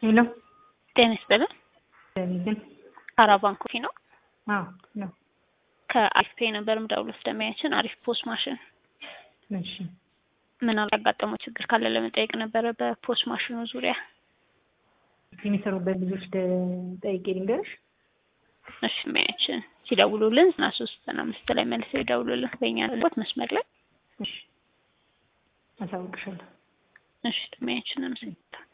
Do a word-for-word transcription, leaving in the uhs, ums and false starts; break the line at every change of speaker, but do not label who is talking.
ሄሎ
ጤና ይስጥልኝ።
ለምን
አራባን ኮፊ ነው?
አዎ ነው።
ከአሪፍ ፔይ ነበር የምደውለው ስለሚያችን አሪፍ ፖስት ማሽን
እሺ
ምን አጋጠመው ችግር ካለ ለመጠየቅ ነበር በፖስት ማሽኑ ዙሪያ።
የሚሰሩበት ልጆች ጠይቄ ልንገርሽ።
እሺ ሚያችን ሲደውሉልን እና ሶስት እና አምስት ላይ መልሰው ይደውሉልን በእኛ ልቦት መስመር ላይ።
እሺ አሳውቅሻለሁ።
እሺ ሚያችን አመሰግናለሁ።